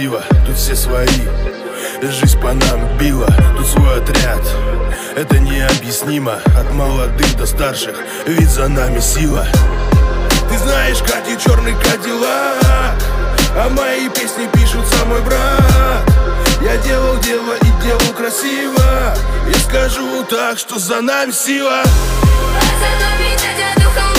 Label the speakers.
Speaker 1: красиво, тут все свои. Жизнь по нам била, тут свой отряд. Это необъяснимо, от молодых до старших, ведь за нами сила. Ты знаешь, катит черный кадиллак, а мои песни пишут сам мой брат. Я делал дело и делал красиво. Я скажу так, что за нами сила.
Speaker 2: А за нами дядя Духа.